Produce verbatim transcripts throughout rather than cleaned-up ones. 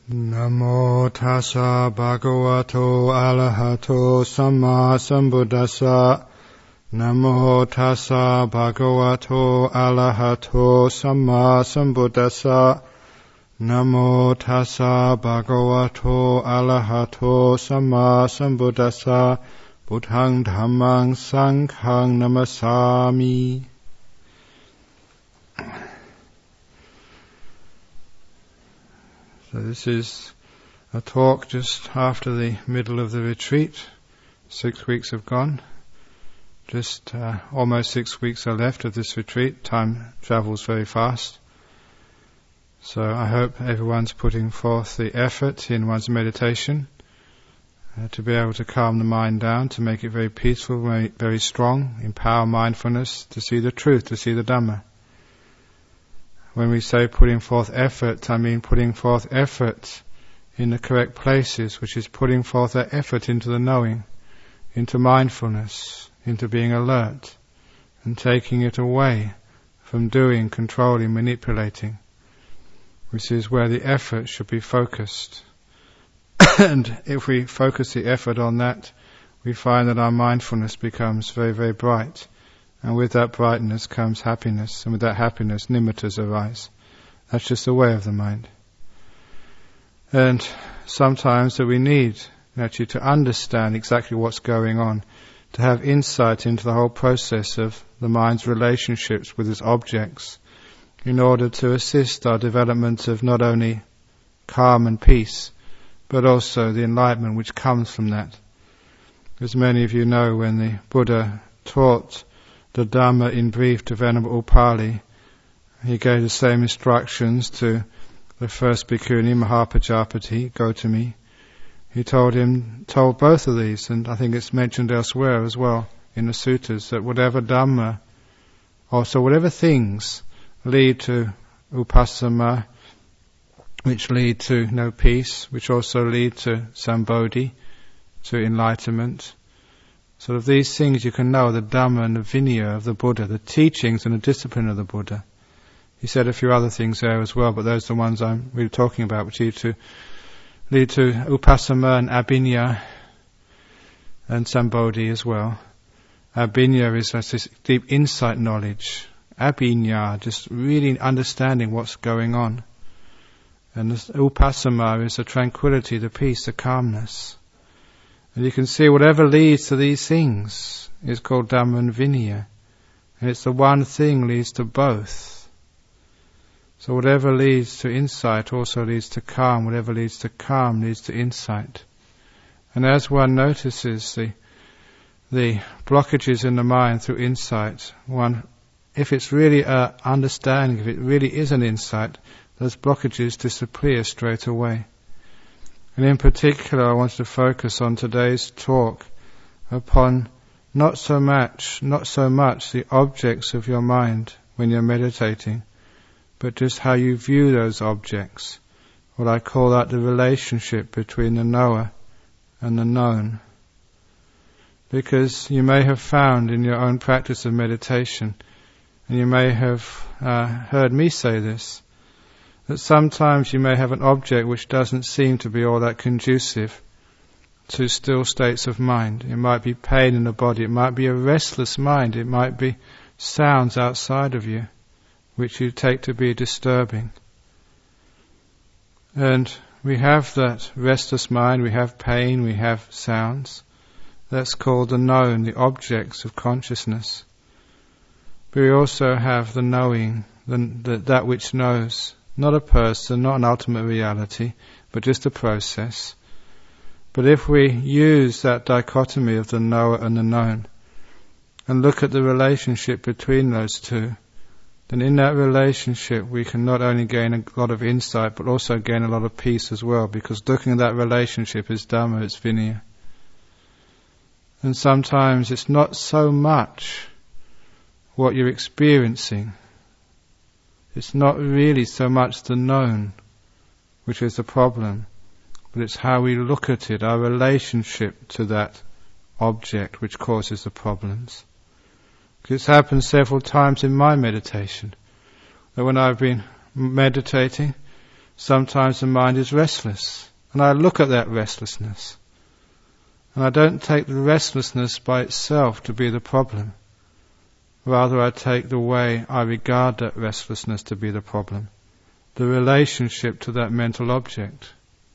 Namo tassa bhagavato arahato samma sambuddhassa. Namo tassa bhagavato arahato samma sambuddhassa. Namo tassa bhagavato arahato samma sambuddhassa. Buddhang dhammang sanghang namasami. So this is a talk just after the middle of the retreat. Six weeks have gone. Just uh, almost six weeks are left of this retreat. Time travels very fast. So I hope everyone's putting forth the effort in one's meditation uh, to be able to calm the mind down, to make it very peaceful, very, very strong, empower mindfulness, to see the truth, to see the Dhamma. When we say putting forth effort, I mean putting forth effort in the correct places, which is putting forth that effort into the knowing, into mindfulness, into being alert, and taking it away from doing, controlling, manipulating, which is where the effort should be focused. And if we focus the effort on that, we find that our mindfulness becomes very, very bright. And with that brightness comes happiness, and with that happiness nimittas arise. That's just the way of the mind. And sometimes that we need actually to understand exactly what's going on, to have insight into the whole process of the mind's relationships with its objects, in order to assist our development of not only calm and peace, but also the enlightenment which comes from that. As many of you know, when the Buddha taught the Dhamma in brief to Venerable Upali, he gave the same instructions to the first bhikkhuni, Mahapajapati, Gotami. He told him, told both of these, and I think it's mentioned elsewhere as well in the suttas, that whatever Dhamma, also whatever things lead to upasama, which lead to no peace, which also lead to sambodhi, to enlightenment. Sort of these things you can know, the Dhamma and the Vinaya of the Buddha, the teachings and the discipline of the Buddha. He said a few other things there as well, but those are the ones I'm really talking about, which lead to, lead to upasama and abhinya and sambodhi as well. Abhinya is this deep insight knowledge. Abhinya, just really understanding what's going on. And this upasama is the tranquility, the peace, the calmness. And you can see whatever leads to these things is called Dhamma and Vinaya. And it's the one thing leads to both. So whatever leads to insight also leads to calm. Whatever leads to calm leads to insight. And as one notices the the blockages in the mind through insight, one, if it's really an understanding, if it really is an insight, those blockages disappear straight away. And in particular, I want to focus on today's talk upon not so much, not so much the objects of your mind when you're meditating, but just how you view those objects. What I call that the relationship between the knower and the known. Because you may have found in your own practice of meditation, and you may have uh, heard me say this, that sometimes you may have an object which doesn't seem to be all that conducive to still states of mind. It might be pain in the body, it might be a restless mind, it might be sounds outside of you which you take to be disturbing. And we have that restless mind, we have pain, we have sounds. That's called the known, the objects of consciousness. But we also have the knowing, the, the, that which knows. Not a person, not an ultimate reality, but just a process. But if we use that dichotomy of the knower and the known, and look at the relationship between those two, then in that relationship we can not only gain a lot of insight, but also gain a lot of peace as well, because looking at that relationship is Dhamma, it's Vinaya. And sometimes it's not so much what you're experiencing, it's not really so much the known, which is the problem, but it's how we look at it, our relationship to that object which causes the problems. Because it's happened several times in my meditation, that when I've been meditating, sometimes the mind is restless, and I look at that restlessness. And I don't take the restlessness by itself to be the problem. Rather, I take the way I regard that restlessness to be the problem, the relationship to that mental object.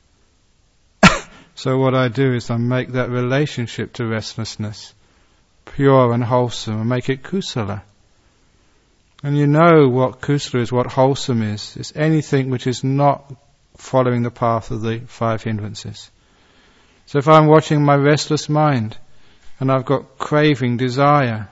So what I do is I make that relationship to restlessness pure and wholesome, and make it kusala. And you know what kusala is, what wholesome is. It's anything which is not following the path of the five hindrances. So if I'm watching my restless mind, and I've got craving, desire,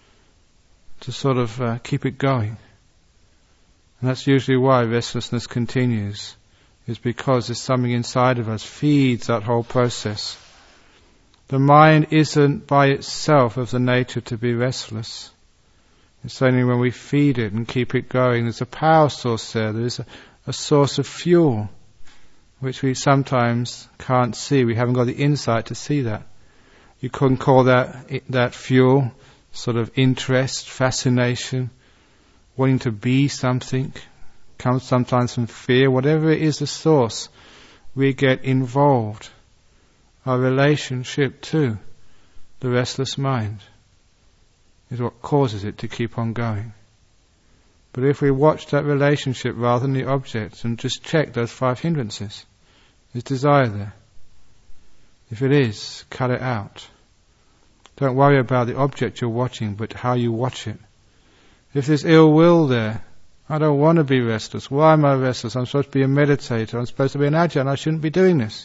to sort of uh, keep it going, and that's usually why restlessness continues, is because there's something inside of us feeds that whole process. The mind isn't by itself of the nature to be restless. It's only when we feed it and keep it going. There's a power source there. There's a, a source of fuel, which we sometimes can't see. We haven't got the insight to see that. You couldn't call that that fuel sort of interest, fascination, wanting to be something. Comes sometimes from fear. Whatever it is the source, we get involved. Our relationship to the restless mind is what causes it to keep on going. But if we watch that relationship rather than the object and just check those five hindrances, is desire there? If it is, cut it out. Don't worry about the object you're watching, but how you watch it. If there's ill will there, I don't want to be restless. Why am I restless? I'm supposed to be a meditator. I'm supposed to be an ajahn. I shouldn't be doing this.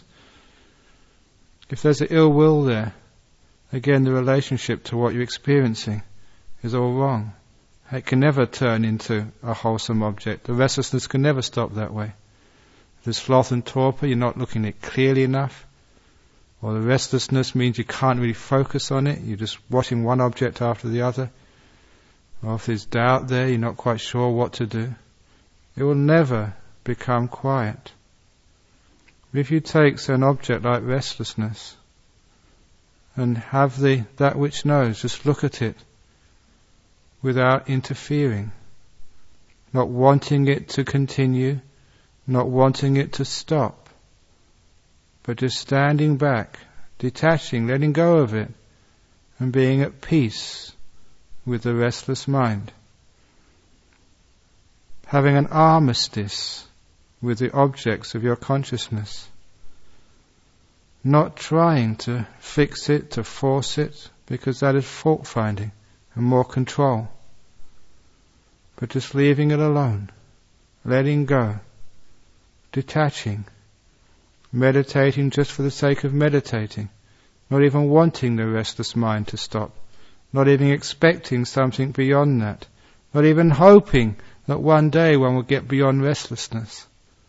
If there's an ill will there, again the relationship to what you're experiencing is all wrong. It can never turn into a wholesome object. The restlessness can never stop that way. If there's sloth and torpor, you're not looking at it clearly enough. Or the restlessness means you can't really focus on it. You're just watching one object after the other. Or if there's doubt there, you're not quite sure what to do. It will never become quiet. If you take say, an object like restlessness and have the that which knows, just look at it without interfering, not wanting it to continue, not wanting it to stop, but just standing back, detaching, letting go of it, and being at peace with the restless mind. Having an armistice with the objects of your consciousness. Not trying to fix it, to force it, because that is fault finding and more control. But just leaving it alone, letting go, detaching, meditating just for the sake of meditating, not even wanting the restless mind to stop, not even expecting something beyond that, not even hoping that one day one will get beyond restlessness.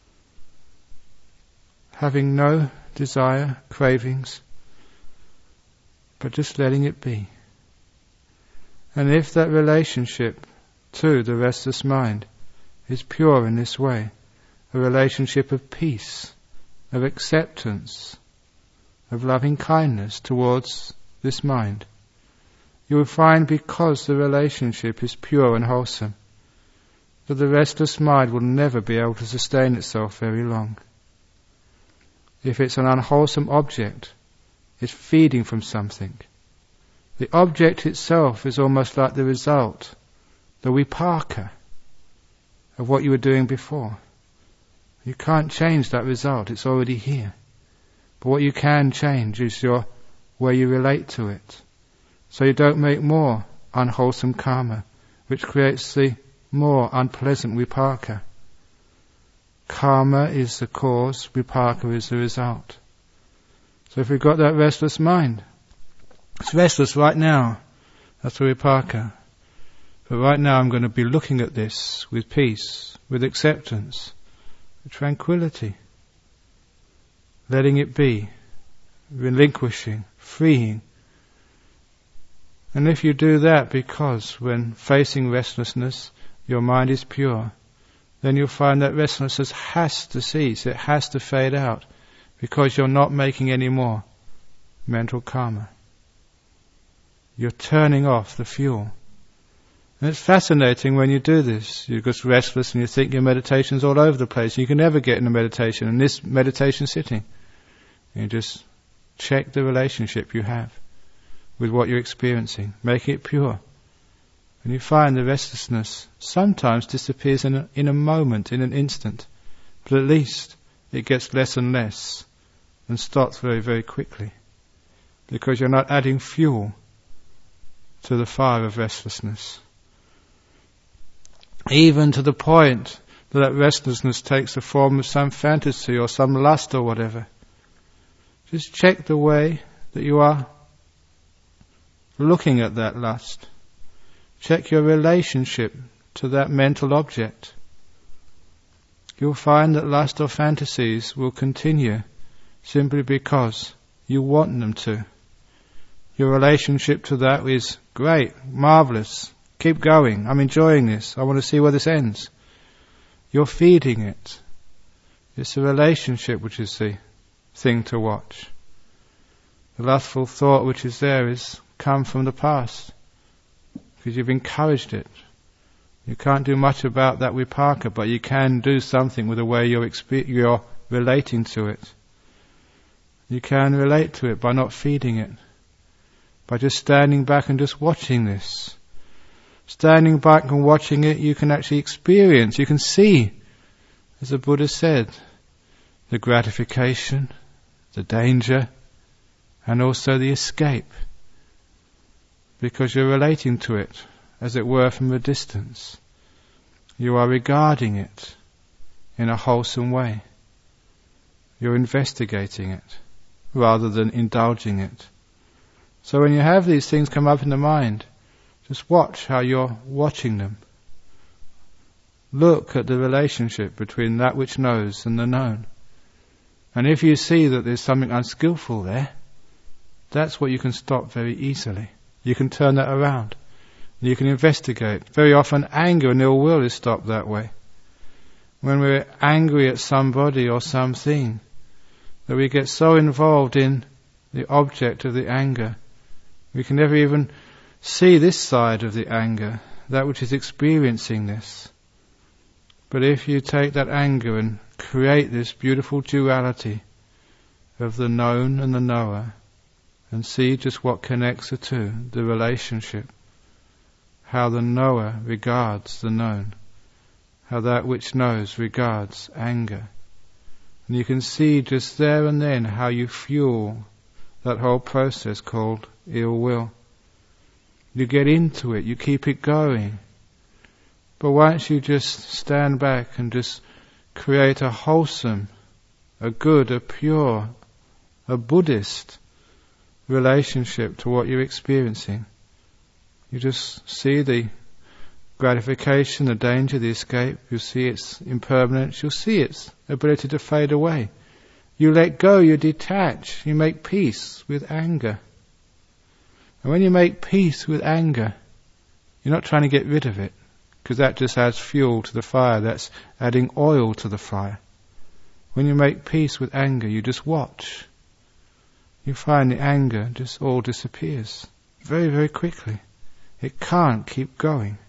Having no desire, cravings, but just letting it be. And if that relationship to the restless mind is pure in this way, a relationship of peace, of acceptance, of loving kindness towards this mind, you will find because the relationship is pure and wholesome, that the restless mind will never be able to sustain itself very long. If it's an unwholesome object, it's feeding from something. The object itself is almost like the result, the vipaka, of what you were doing before. You can't change that result, it's already here. But what you can change is your way you relate to it. So you don't make more unwholesome karma, which creates the more unpleasant vipaka. Karma is the cause, vipaka is the result. So if we've got that restless mind, it's restless right now, that's the vipaka. But right now I'm going to be looking at this with peace, with acceptance, with tranquility, letting it be, relinquishing, freeing. And if you do that because when facing restlessness, your mind is pure, then you'll find that restlessness has to cease, it has to fade out, because you're not making any more mental karma. You're turning off the fuel. And it's fascinating when you do this. You're just restless and you think your meditation's all over the place. You can never get into meditation, in this meditation sitting. You just check the relationship you have with what you're experiencing. Make it pure. And you find the restlessness sometimes disappears in a, in a moment, in an instant. But at least it gets less and less and stops very, very quickly. Because you're not adding fuel to the fire of restlessness. Even to the point that that restlessness takes the form of some fantasy or some lust or whatever. Just check the way that you are looking at that lust. Check your relationship to that mental object. You'll find that lust or fantasies will continue simply because you want them to. Your relationship to that is great, marvelous. Keep going. I'm enjoying this. I want to see where this ends. You're feeding it. It's the relationship which is the thing to watch. The lustful thought which is there is come from the past because you've encouraged it. You can't do much about that vipaka, but you can do something with the way you're, expe- you're relating to it. You can relate to it by not feeding it, by just standing back and just watching this. Standing back and watching it, you can actually experience, you can see, as the Buddha said, the gratification, the danger, and also the escape. Because you're relating to it, as it were, from a distance. You are regarding it in a wholesome way. You're investigating it, rather than indulging it. So when you have these things come up in the mind, just watch how you're watching them. Look at the relationship between that which knows and the known. And if you see that there's something unskillful there, that's what you can stop very easily. You can turn that around. You can investigate. Very often anger and ill will is stopped that way. When we're angry at somebody or something, that we get so involved in the object of the anger, we can never even see this side of the anger, that which is experiencing this. But if you take that anger and create this beautiful duality of the known and the knower, and see just what connects the two, the relationship, how the knower regards the known, how that which knows regards anger. And you can see just there and then how you fuel that whole process called ill will. You get into it, you keep it going. But once you just stand back and just create a wholesome, a good, a pure, a Buddhist relationship to what you're experiencing, you just see the gratification, the danger, the escape. You see its impermanence. You'll see its ability to fade away. You let go, you detach, you make peace with anger. And when you make peace with anger, you're not trying to get rid of it, because that just adds fuel to the fire. That's adding oil to the fire. When you make peace with anger, you just watch. You find the anger just all disappears very, very quickly. It can't keep going,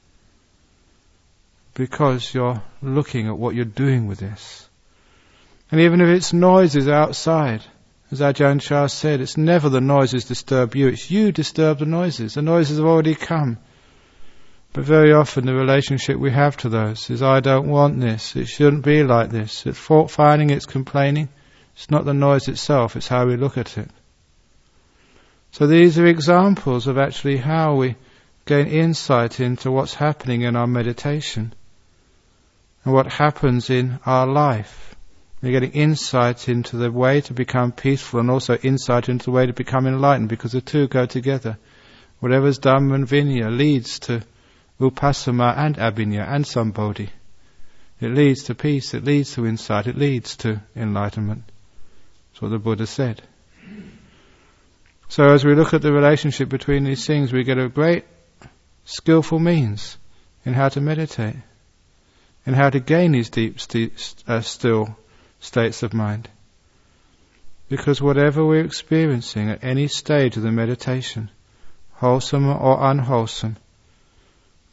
because you're looking at what you're doing with this. And even if it's noises outside, as Ajahn Chah said, it's never the noises disturb you, it's you disturb the noises. The noises have already come. But very often the relationship we have to those is, I don't want this, it shouldn't be like this. It's fault finding, it's complaining. It's not the noise itself, it's how we look at it. So these are examples of actually how we gain insight into what's happening in our meditation and what happens in our life. We're getting insight into the way to become peaceful and also insight into the way to become enlightened, because the two go together. Whatever's Dhamma and Vinaya leads to Upassana and Abhinya and Sambodhi. It leads to peace, it leads to insight, it leads to enlightenment. That's what the Buddha said. So as we look at the relationship between these things, we get a great skillful means in how to meditate, in how to gain these deep, st- uh, still states of mind. Because whatever we're experiencing at any stage of the meditation, wholesome or unwholesome,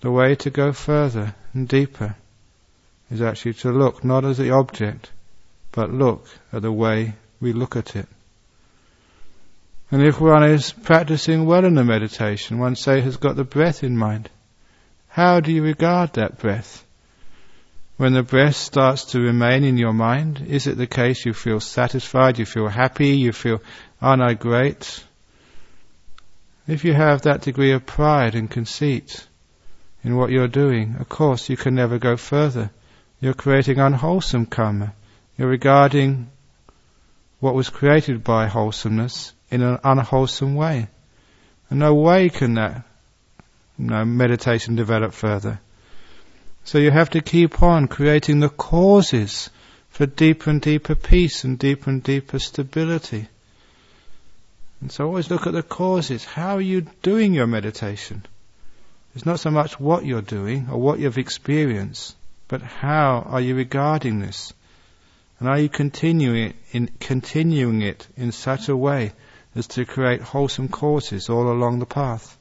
The way to go further and deeper is actually to look not as the object, but look at the way we look at it. And if one is practicing well in the meditation, one say has got the breath in mind, how do you regard that breath? When the breath starts to remain in your mind, is it the case you feel satisfied, you feel happy, you feel, aren't I great? If you have that degree of pride and conceit in what you're doing, of course you can never go further. You're creating unwholesome karma. You're regarding what was created by wholesomeness in an unwholesome way. And no way can that you know, meditation develop further. So you have to keep on creating the causes for deeper and deeper peace and deeper and deeper stability. And so always look at the causes. How are you doing your meditation? It's not so much what you're doing or what you've experienced, but how are you regarding this? And are you continuing it in, continuing it in such a way as to create wholesome causes all along the path?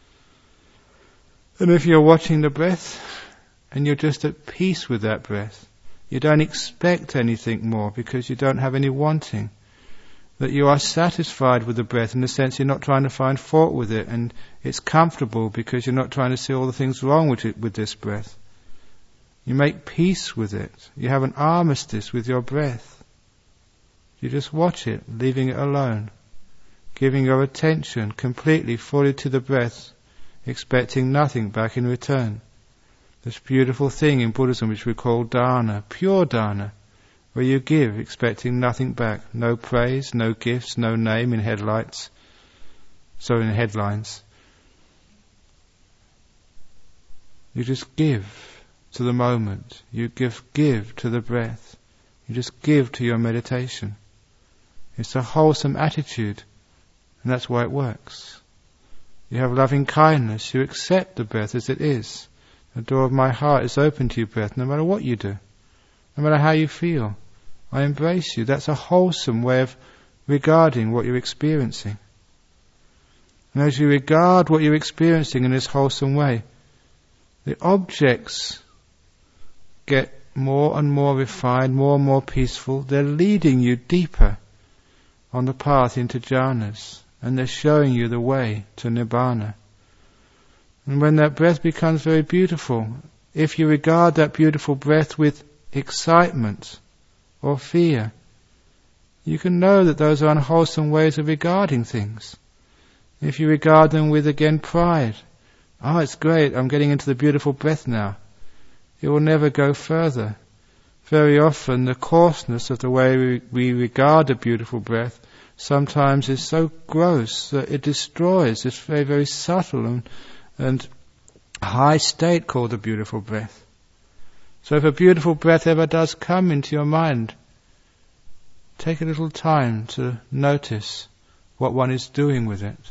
And if you're watching the breath and you're just at peace with that breath, you don't expect anything more because you don't have any wanting, that you are satisfied with the breath in the sense you're not trying to find fault with it, and it's comfortable because you're not trying to see all the things wrong with it, with this breath. You make peace with it. You have an armistice with your breath. You just watch it, leaving it alone, giving your attention completely, fully to the breath, expecting nothing back in return. This beautiful thing in Buddhism which we call dana, pure dana, where you give expecting nothing back, no praise, no gifts, no name in headlights, so in headlines. You just give to the moment. You give, give to the breath. You just give to your meditation. It's a wholesome attitude, and that's why it works. You have loving kindness. You accept the breath as it is. The door of my heart is open to you, breath, no matter what you do, no matter how you feel. I embrace you. That's a wholesome way of regarding what you're experiencing. And as you regard what you're experiencing in this wholesome way, the objects get more and more refined, more and more peaceful. They're leading you deeper on the path into jhanas, and they're showing you the way to nibbana. And when that breath becomes very beautiful, if you regard that beautiful breath with excitement or fear, you can know that those are unwholesome ways of regarding things. If you regard them with, again, pride, oh, it's great, I'm getting into the beautiful breath now, it will never go further. Very often the coarseness of the way we, we regard a beautiful breath sometimes is so gross that it destroys this very, very subtle and, and high state called the beautiful breath. So if a beautiful breath ever does come into your mind, take a little time to notice what one is doing with it,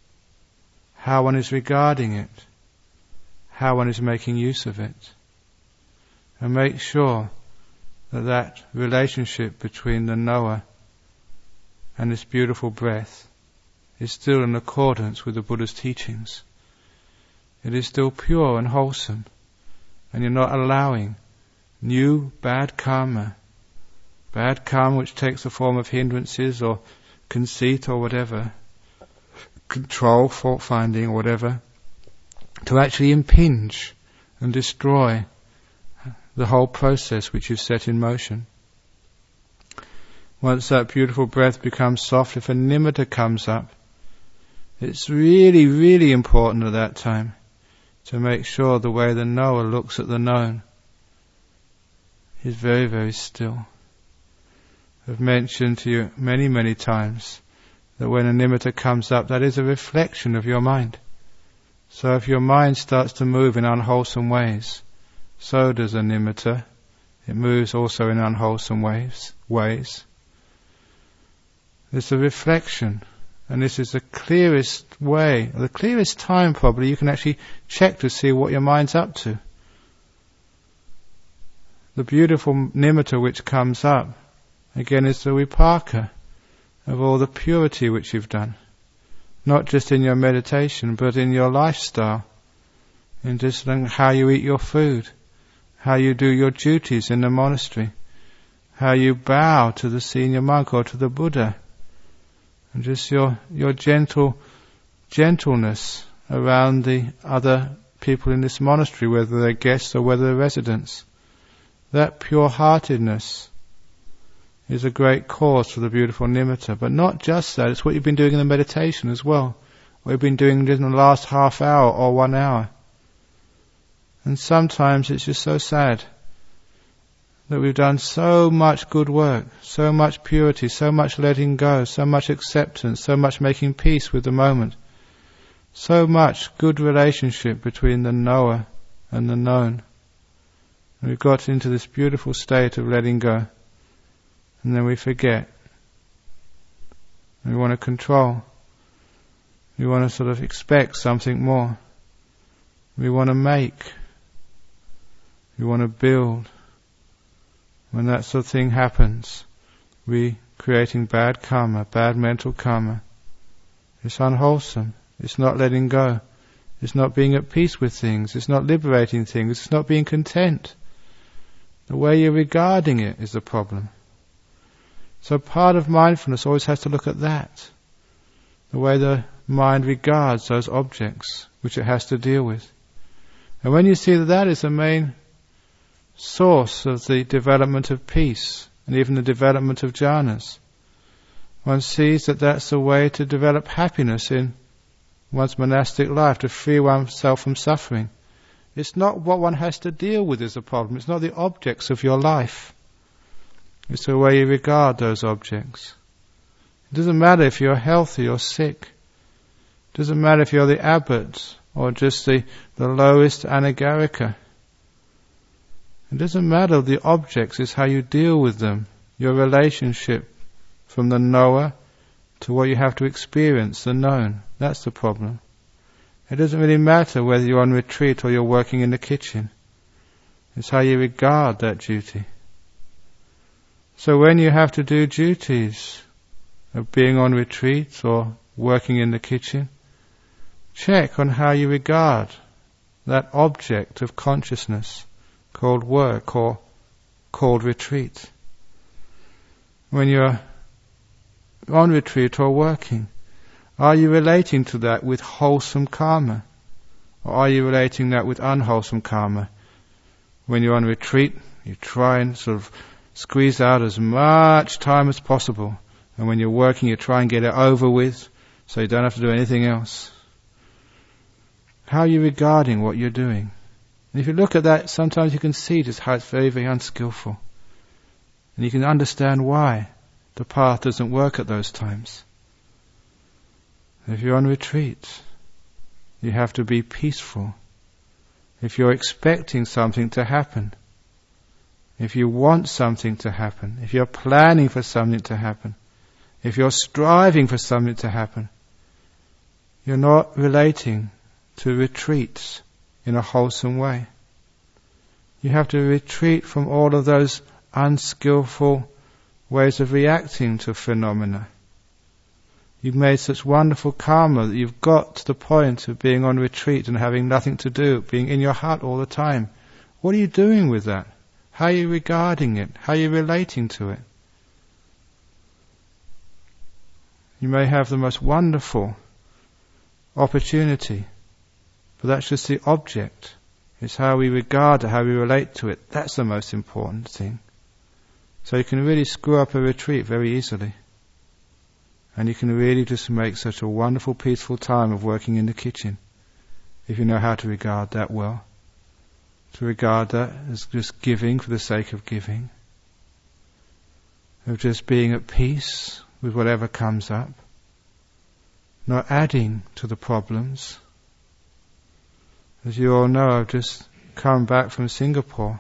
how one is regarding it, how one is making use of it. And make sure that that relationship between the knower and this beautiful breath is still in accordance with the Buddha's teachings. It is still pure and wholesome, and you're not allowing new bad karma, bad karma which takes the form of hindrances or conceit or whatever, control, fault finding or whatever, to actually impinge and destroy the whole process which you've set in motion. Once that beautiful breath becomes soft, if a nimitta comes up, it's really, really important at that time to make sure the way the knower looks at the known is very, very still. I've mentioned to you many, many times that when a nimitta comes up, that is a reflection of your mind. So if your mind starts to move in unwholesome ways, so does a nimitta. It moves also in unwholesome ways. ways. It's a reflection, and this is the clearest way, or the clearest time probably you can actually check to see what your mind's up to. The beautiful nimitta which comes up, again, is the vipaka of all the purity which you've done. Not just in your meditation, but in your lifestyle, in just how you eat your food, how you do your duties in the monastery, how you bow to the senior monk or to the Buddha, and just your your gentle gentleness around the other people in this monastery, whether they're guests or whether they're residents. That pure-heartedness is a great cause for the beautiful nimitta. But not just that, it's what you've been doing in the meditation as well. What you've been doing in the last half hour or one hour. And sometimes it's just so sad that we've done so much good work, so much purity, so much letting go, so much acceptance, so much making peace with the moment, so much good relationship between the knower and the known. And we've got into this beautiful state of letting go, and then we forget. We want to control. We want to sort of expect something more. We want to make. We want to build. When that sort of thing happens, we creating bad karma, bad mental karma. It's unwholesome. It's not letting go. It's not being at peace with things. It's not liberating things. It's not being content. The way you're regarding it is the problem. So part of mindfulness always has to look at that. The way the mind regards those objects which it has to deal with. And when you see that that is the main source of the development of peace and even the development of jhanas, one sees that that's the way to develop happiness in one's monastic life, to free oneself from suffering. It's not what one has to deal with is the problem. It's not the objects of your life. It's the way you regard those objects. It doesn't matter if you're healthy or sick. It doesn't matter if you're the abbot or just the, the lowest anagarika. It doesn't matter the objects, it's how you deal with them. Your relationship from the knower to what you have to experience, the known. That's the problem. It doesn't really matter whether you're on retreat or you're working in the kitchen. It's how you regard that duty. So when you have to do duties of being on retreat or working in the kitchen, check on how you regard that object of consciousness called work or called retreat. When you're on retreat or working, are you relating to that with wholesome karma? Or are you relating that with unwholesome karma? When you're on retreat, you try and sort of squeeze out as much time as possible. And when you're working, you try and get it over with so you don't have to do anything else. How are you regarding what you're doing? And if you look at that, sometimes you can see just how it's very, very unskillful. And you can understand why the path doesn't work at those times. If you're on retreat, you have to be peaceful. If you're expecting something to happen, if you want something to happen, if you're planning for something to happen, if you're striving for something to happen, you're not relating to retreats in a wholesome way. You have to retreat from all of those unskillful ways of reacting to phenomena. You've made such wonderful karma that you've got to the point of being on retreat and having nothing to do, being in your hut all the time. What are you doing with that? How are you regarding it? How are you relating to it? You may have the most wonderful opportunity, but that's just the object. It's how we regard it, how we relate to it. That's the most important thing. So you can really screw up a retreat very easily. And you can really just make such a wonderful, peaceful time of working in the kitchen, if you know how to regard that well. To regard that as just giving for the sake of giving. Of just being at peace with whatever comes up. Not adding to the problems. As you all know, I've just come back from Singapore.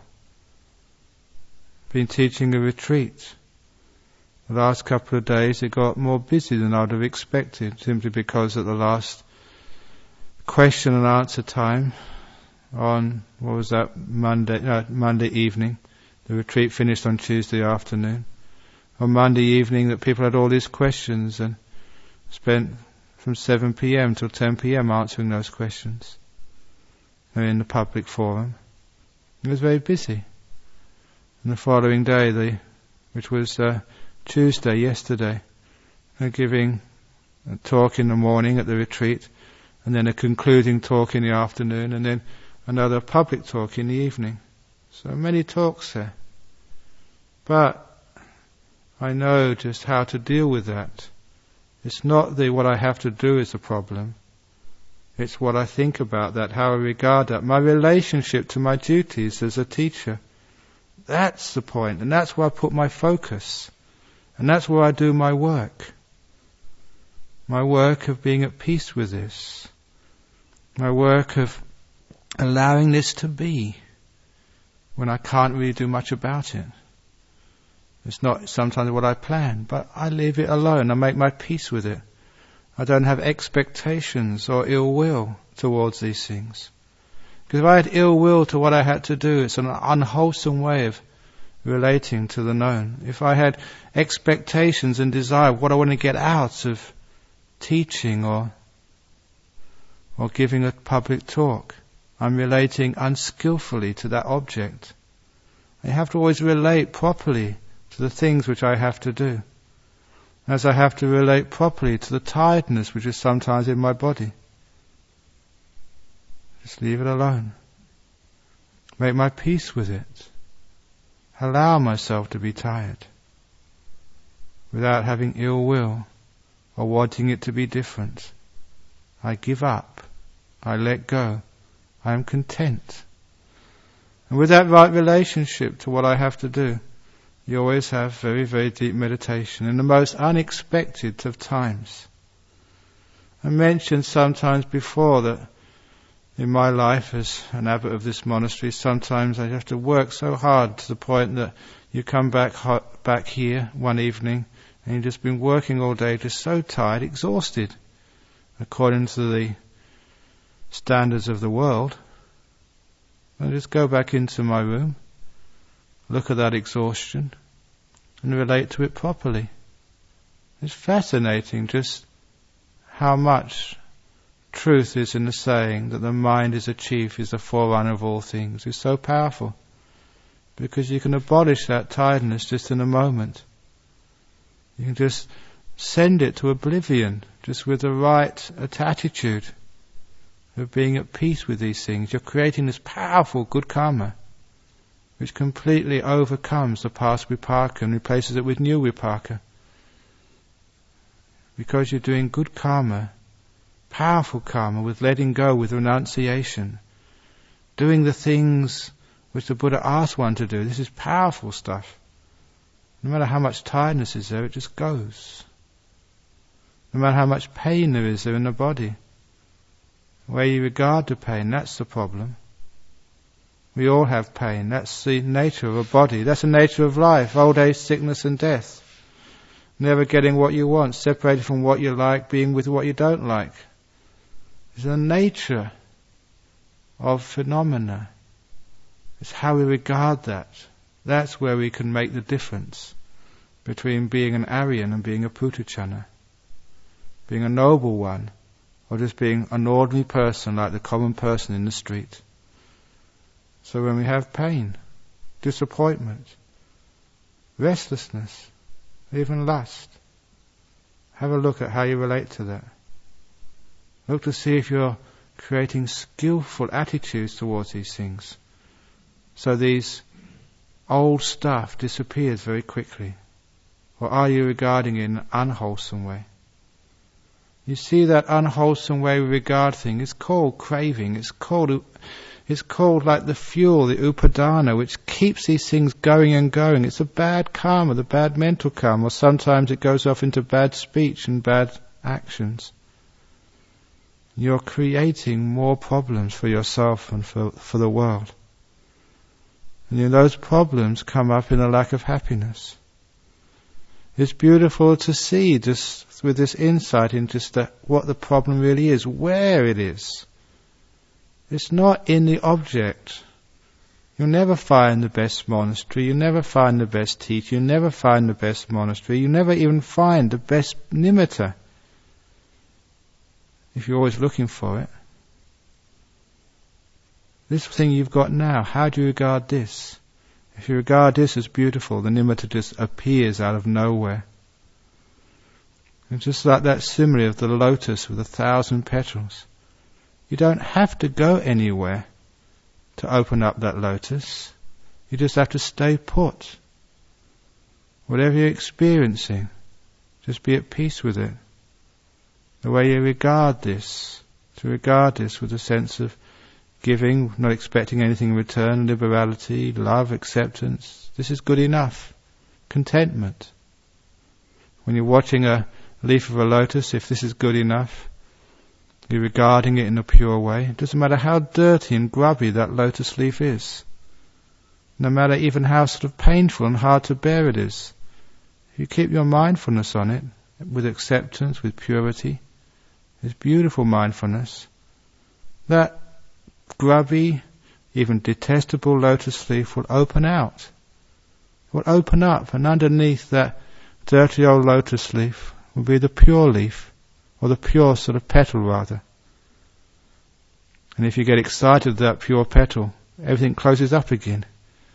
Been teaching a retreat. The last couple of days it got more busy than I would have expected, simply because at the last question and answer time on, what was that, Monday, no, Monday evening, the retreat finished on Tuesday afternoon. On Monday evening that people had all these questions and spent from seven p.m. till ten p.m. answering those questions. in the public forum. He was very busy. And the following day, the, which was uh, Tuesday, yesterday, uh, giving a talk in the morning at the retreat, and then a concluding talk in the afternoon, and then another public talk in the evening. So many talks there. But I know just how to deal with that. It's not the what I have to do is the problem. It's what I think about that, how I regard that, my relationship to my duties as a teacher. That's the point, and that's where I put my focus. And that's where I do my work. My work of being at peace with this. My work of allowing this to be when I can't really do much about it. It's not sometimes what I plan, but I leave it alone. I make my peace with it. I don't have expectations or ill will towards these things. Because if I had ill will to what I had to do, it's an unwholesome way of relating to the known. If I had expectations and desire of what I want to get out of teaching or or giving a public talk, I'm relating unskillfully to that object. I have to always relate properly to the things which I have to do, as I have to relate properly to the tiredness which is sometimes in my body. Just leave it alone. Make my peace with it. Allow myself to be tired without having ill will or wanting it to be different. I give up. I let go. I am content. And with that right relationship to what I have to do, you always have very, very deep meditation in the most unexpected of times. I mentioned sometimes before that in my life as an abbot of this monastery, sometimes I have to work so hard to the point that you come back back here one evening and you've just been working all day, just so tired, exhausted, according to the standards of the world. I just go back into my room, look at that exhaustion, and relate to it properly. It's fascinating just how much truth is in the saying that the mind is a chief, is the forerunner of all things. It's so powerful, because you can abolish that tiredness just in a moment. You can just send it to oblivion, just with the right attitude of being at peace with these things. You're creating this powerful good karma, which completely overcomes the past vipaka and replaces it with new vipaka. Because you're doing good karma, powerful karma, with letting go, with renunciation, doing the things which the Buddha asked one to do. This is powerful stuff. No matter how much tiredness is there, it just goes. No matter how much pain there is there in the body, the way you regard the pain, that's the problem. We all have pain. That's the nature of a body. That's the nature of life. Old age, sickness and death. Never getting what you want, separated from what you like, being with what you don't like. It's the nature of phenomena. It's how we regard that. That's where we can make the difference between being an Aryan and being a Puthujjana. Being a noble one, or just being an ordinary person like the common person in the street. So when we have pain, disappointment, restlessness, even lust, have a look at how you relate to that. Look to see if you're creating skillful attitudes towards these things. So these old stuff disappears very quickly. Or are you regarding it in an unwholesome way? You see, that unwholesome way we regard things is called craving. It's called, it's called like the fuel, the upadana, which keeps these things going and going. It's a bad karma, the bad mental karma. Or sometimes it goes off into bad speech and bad actions. You're creating more problems for yourself and for, for the world. And you know, those problems come up in a lack of happiness. It's beautiful to see just with this insight into just the, what the problem really is, where it is. It's not in the object. You'll never find the best monastery, you'll never find the best teacher, you'll never find the best monastery, you'll never even find the best nimitta if you're always looking for it. This thing you've got now, how do you regard this? If you regard this as beautiful, the nimitta just appears out of nowhere. And just like that simile of the lotus with a thousand petals, you don't have to go anywhere to open up that lotus. You just have to stay put. Whatever you're experiencing, just be at peace with it. The way you regard this, to regard this with a sense of giving, not expecting anything in return, liberality, love, acceptance. This is good enough. Contentment. When you're watching a leaf of a lotus, if this is good enough, you're regarding it in a pure way. It doesn't matter how dirty and grubby that lotus leaf is. No matter even how sort of painful and hard to bear it is. If you keep your mindfulness on it, with acceptance, with purity, this beautiful mindfulness, that grubby, even detestable lotus leaf will open out. It will open up, and underneath that dirty old lotus leaf will be the pure leaf, or the pure sort of petal rather. And if you get excited with that pure petal, everything closes up again.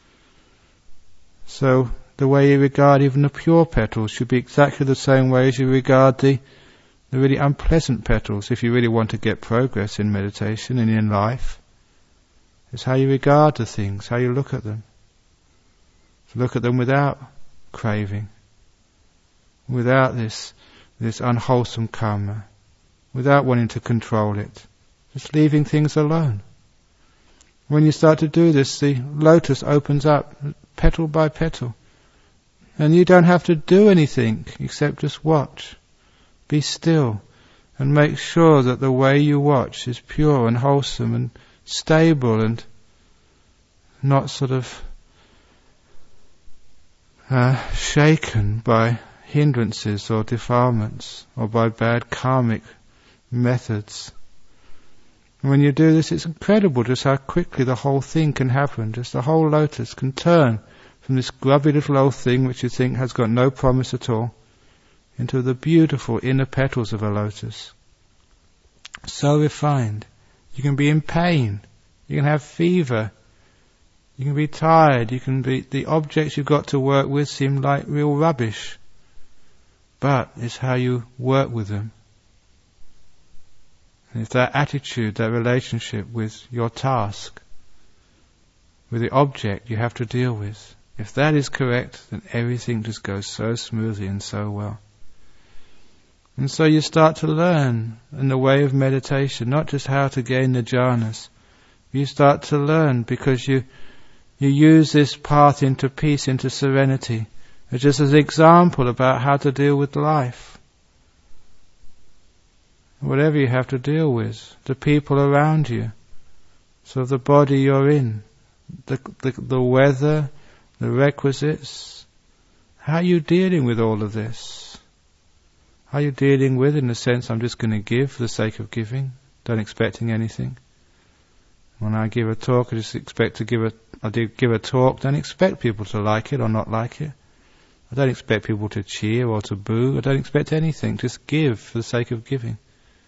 So the way you regard even the pure petals should be exactly the same way as you regard the, the really unpleasant petals, if you really want to get progress in meditation and in life. It's how you regard the things, how you look at them. To look at them without craving, without this this unwholesome karma, without wanting to control it, just leaving things alone. When you start to do this, the lotus opens up, petal by petal, and you don't have to do anything except just watch. Be still, and make sure that the way you watch is pure and wholesome and stable and not sort of uh, shaken by hindrances or defilements or by bad karmic methods. And when you do this, it's incredible just how quickly the whole thing can happen. Just the whole lotus can turn from this grubby little old thing which you think has got no promise at all into the beautiful inner petals of a lotus. So refined. You can be in pain. You can have fever. You can be tired. You can be, the objects you've got to work with seem like real rubbish. But it's how you work with them. And it's that attitude, that relationship with your task, with the object you have to deal with. If that is correct, then everything just goes so smoothly and so well. And so you start to learn in the way of meditation, not just how to gain the jhanas. You start to learn because you you use this path into peace, into serenity, just as an example about how to deal with life. Whatever you have to deal with, the people around you, so the body you're in, the, the, the weather, the requisites, how are you dealing with all of this? How are you dealing with, in the sense, I'm just going to give for the sake of giving, don't expecting anything. When I give a talk, I just expect to give a, I do give a talk, don't expect people to like it or not like it. I don't expect people to cheer or to boo. I don't expect anything. Just give for the sake of giving.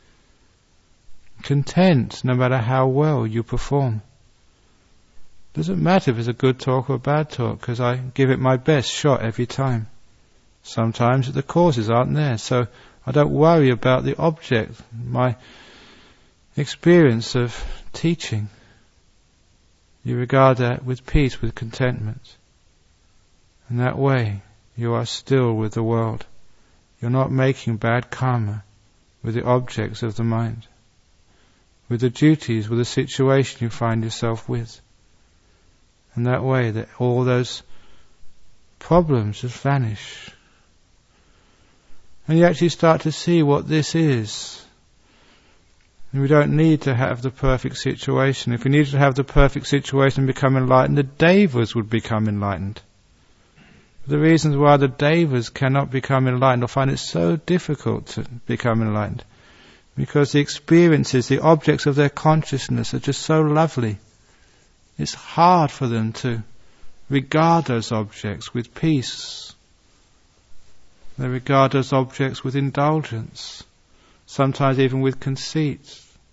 Content, no matter how well you perform. Doesn't matter if it's a good talk or a bad talk, because I give it my best shot every time. Sometimes the causes aren't there, so I don't worry about the object, my experience of teaching. You regard that with peace, with contentment. In that way, you are still with the world. You're not making bad karma with the objects of the mind, with the duties, with the situation you find yourself with. And that way, that all those problems just vanish. And you actually start to see what this is. And we don't need to have the perfect situation. If we needed to have the perfect situation and become enlightened, the devas would become enlightened. The reasons why the devas cannot become enlightened, or find it so difficult to become enlightened, because the experiences, the objects of their consciousness are just so lovely. It's hard for them to regard those objects with peace. They regard those objects with indulgence, sometimes even with conceit,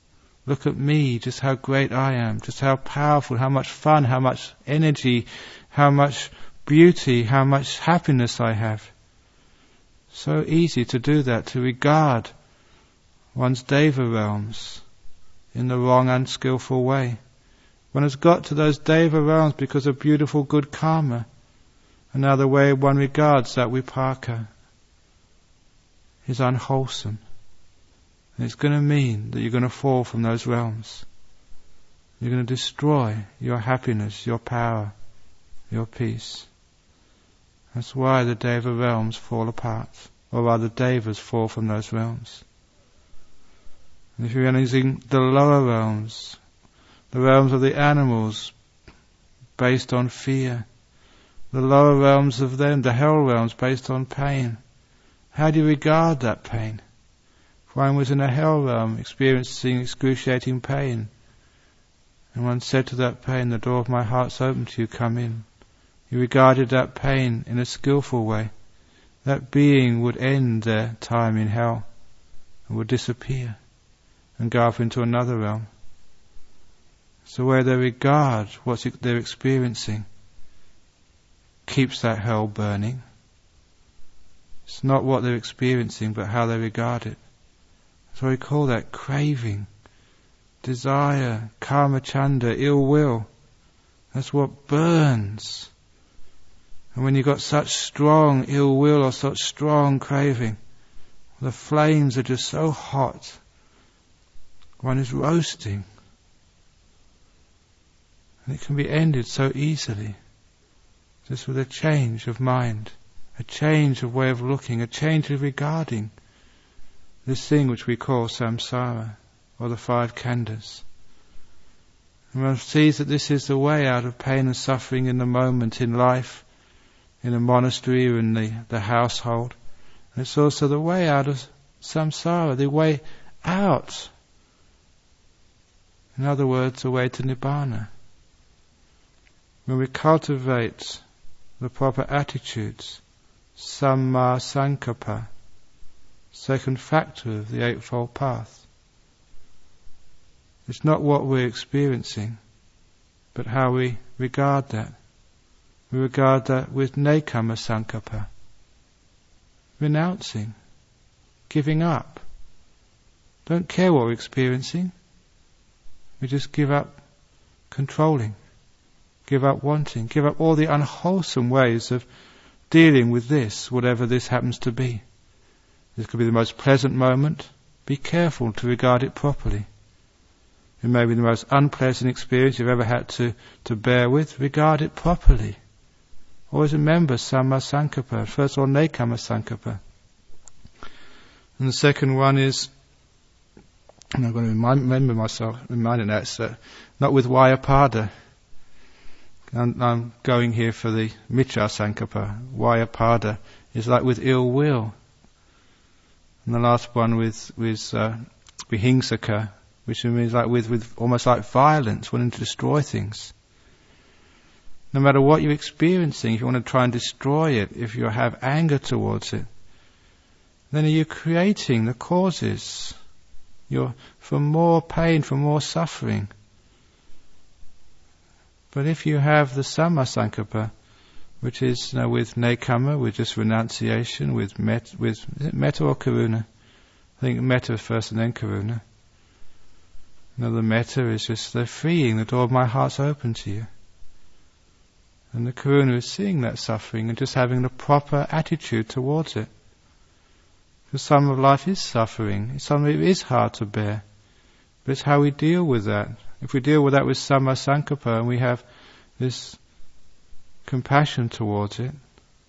Look at me, just how great I am, just how powerful, how much fun, how much energy, how much beauty, how much happiness I have. So easy to do that, to regard one's deva realms in the wrong, unskillful way. One has got to those deva realms because of beautiful good karma. And now the way one regards that vipaka is unwholesome. And it's going to mean that you're going to fall from those realms. You're going to destroy your happiness, your power, your peace. That's why the deva realms fall apart, or rather devas fall from those realms. And if you're using the lower realms, the realms of the animals based on fear, the lower realms of them, the hell realms based on pain, how do you regard that pain? If one was in a hell realm experiencing excruciating pain, and one said to that pain, the door of my heart's open to you, come in. You regarded that pain in a skillful way. That being would end their time in hell and would disappear and go up into another realm. So where they regard what they're experiencing keeps that hell burning. It's not what they're experiencing, but how they regard it. So we call that craving, desire, karma chanda, ill will. That's what burns. And when you've got such strong ill will or such strong craving, the flames are just so hot, one is roasting. And it can be ended so easily, just with a change of mind, a change of way of looking, a change of regarding this thing which we call samsara, or the five khandhas. And one sees that this is the way out of pain and suffering in the moment, in life, in a monastery or in the, the household. And it's also the way out of samsara, the way out. In other words, the way to nibbana. When we cultivate the proper attitudes, samma sankappa, second factor of the Eightfold Path. It's not what we're experiencing, but how we regard that. We regard that with nekama sankappa, renouncing, giving up. Don't care what we're experiencing. We just give up controlling, give up wanting, give up all the unwholesome ways of dealing with this, whatever this happens to be. This could be the most pleasant moment. Be careful to regard it properly. It may be the most unpleasant experience you've ever had to, to bear with. Regard it properly. Always remember samma sankappa. First of all, nekama sankappa. And the second one is, and I'm going to remind, remember myself, reminding that it's uh, not with vyapada. I'm, I'm going here for the micca sankappa. Vyapada is like with ill will. And the last one with with uh, vihingsaka, which means like with, with almost like violence, wanting to destroy things. No matter what you're experiencing, if you want to try and destroy it, if you have anger towards it, then you're creating the causes you're for more pain, for more suffering. But if you have the samma sankappa, which is, you know, with nekama, with just renunciation, with met, with is it metta or karuna? I think metta first and then karuna. Now the metta is just the freeing, the door of my heart's open to you. And the karuna is seeing that suffering and just having the proper attitude towards it. Because some of life is suffering, some of it is hard to bear. But it's how we deal with that. If we deal with that with samma sankappa and we have this compassion towards it,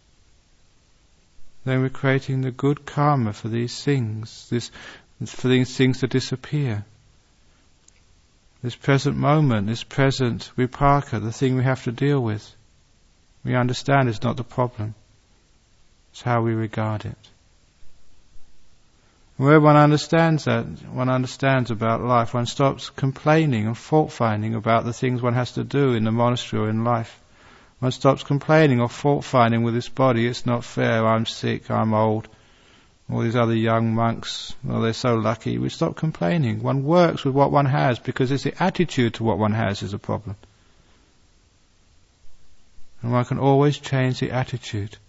then we're creating the good karma for these things, this, for these things to disappear. This present moment, this present vipaka, the thing we have to deal with, we understand it's not the problem. It's how we regard it. Where one understands that, one understands about life, one stops complaining and fault-finding about the things one has to do in the monastery or in life. One stops complaining or fault-finding with this body, it's not fair, I'm sick, I'm old, All these other young monks, well, they're so lucky. We stop complaining. One works with what one has, because it's the attitude to what one has is a problem. And one can always change the attitude.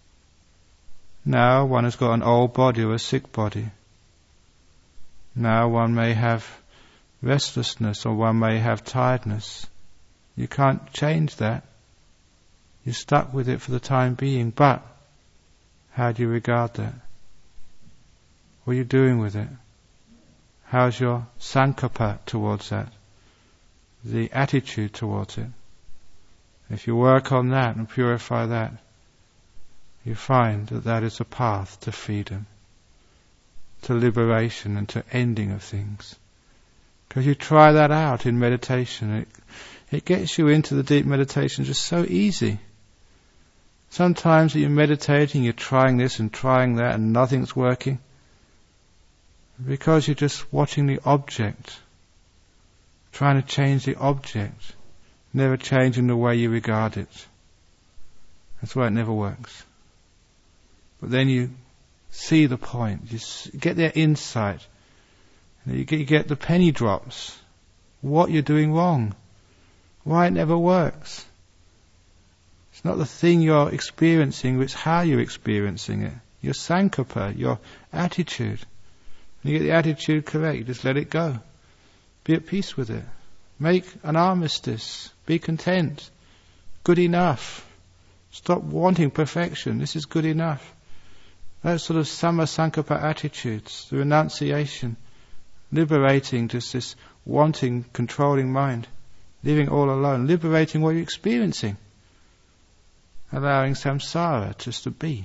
Now one has got an old body or a sick body. Now one may have restlessness, or one may have tiredness. You can't change that. You're stuck with it for the time being, but how do you regard that? What are you doing with it? How's your sankappa towards that? The attitude towards it. If you work on that and purify that, you find that that is a path to freedom, to liberation and to ending of things. Because you try that out in meditation, it, it gets you into the deep meditation just so easy. Sometimes you're meditating, you're trying this and trying that and nothing's working. Because you're just watching the object, trying to change the object, never changing the way you regard it. That's why it never works. But then you see the point, you get their insight, you get, you get the penny drops, what you're doing wrong, why it never works. It's not the thing you're experiencing, it's how you're experiencing it. Your sankappa, your attitude. When you get the attitude correct, you just let it go. Be at peace with it. Make an armistice. Be content. Good enough. Stop wanting perfection. This is good enough. Those sort of samma sankappa attitudes, the renunciation, liberating just this wanting, controlling mind, living all alone, liberating what you're experiencing, allowing samsara just to be,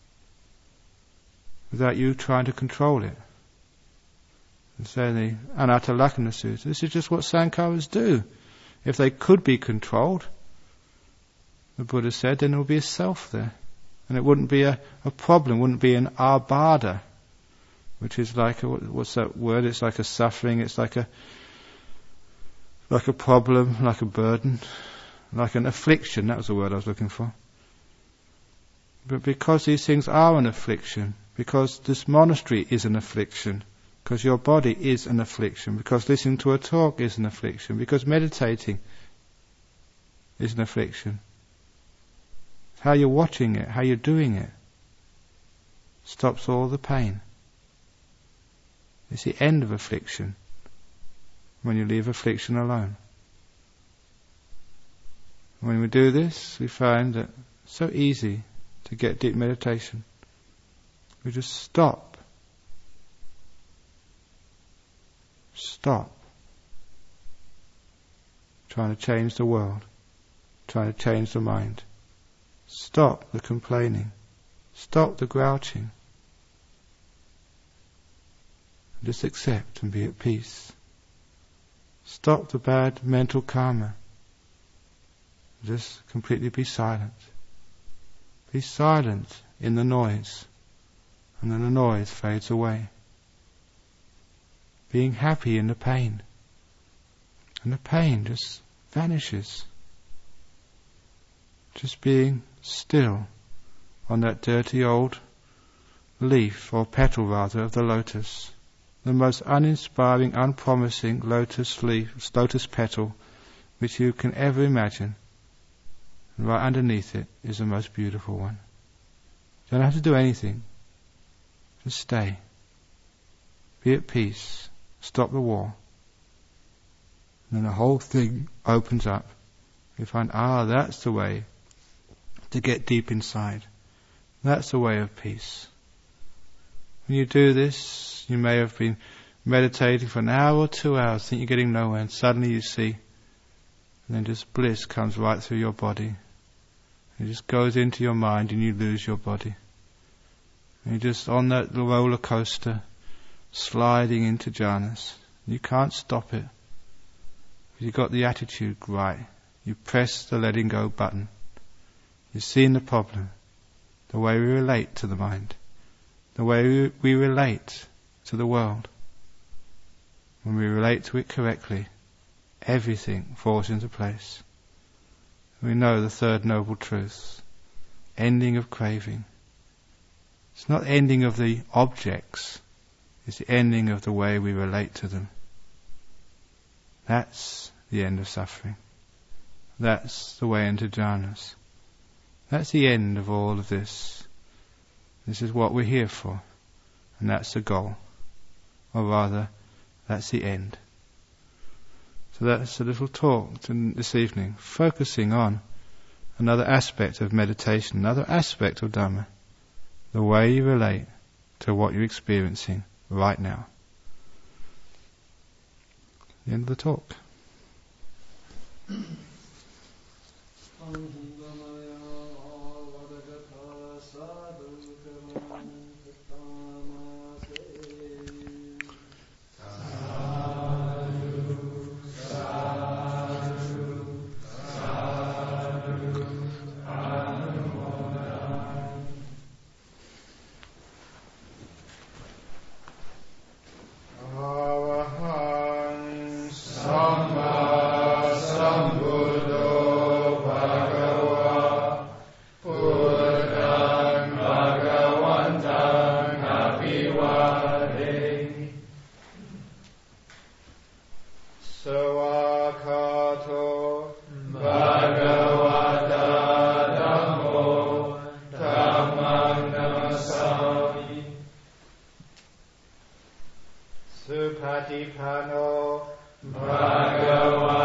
without you trying to control it. And so in the Anatta Lakkhana Sutta, this is just what sankharas do. If they could be controlled, the Buddha said, then there would be a self there. And it wouldn't be a, a problem, wouldn't be an abhada, which is like a, what's that word? It's like a suffering, it's like a like a problem, like a burden, like an affliction. That was the word I was looking for. But because these things are an affliction, because this monastery is an affliction, because your body is an affliction, because listening to a talk is an affliction, because meditating is an affliction. How you're watching it, how you're doing it, stops all the pain. It's the end of affliction, when you leave affliction alone. When we do this, we find that it's so easy to get deep meditation. We just stop. Stop trying to change the world, trying to change the mind. Stop the complaining. Stop the grouching. Just accept and be at peace. Stop the bad mental karma. Just completely be silent. Be silent in the noise, and then the noise fades away. Being happy in the pain, and the pain just vanishes. Just being still on that dirty old leaf, or petal rather, of the lotus, the most uninspiring, unpromising lotus leaf, lotus petal which you can ever imagine. And right underneath it is the most beautiful one. You don't have to do anything. Just stay. Be at peace. Stop the war. And then the whole thing opens up. You find, ah, that's the way to get deep inside. That's the way of peace. When you do this, you may have been meditating for an hour or two hours, think you're getting nowhere, and suddenly you see, and then just bliss comes right through your body. It just goes into your mind and you lose your body. And you're just on that roller coaster, sliding into jhanas. You can't stop it. You've got the attitude right. You press the letting go button. You've seen the problem. The way we relate to the mind. The way we, we relate to the world. When we relate to it correctly, everything falls into place. We know the third noble truth. Ending of craving. It's not the ending of the objects, it's the ending of the way we relate to them. That's the end of suffering. That's the way into jhanas. That's the end of all of this. This is what we're here for. And that's the goal. Or rather, that's the end. So that's a little talk this evening, focusing on another aspect of meditation, another aspect of Dhamma. The way you relate to what you're experiencing right now. The end of the talk. Supatipano Bhagavata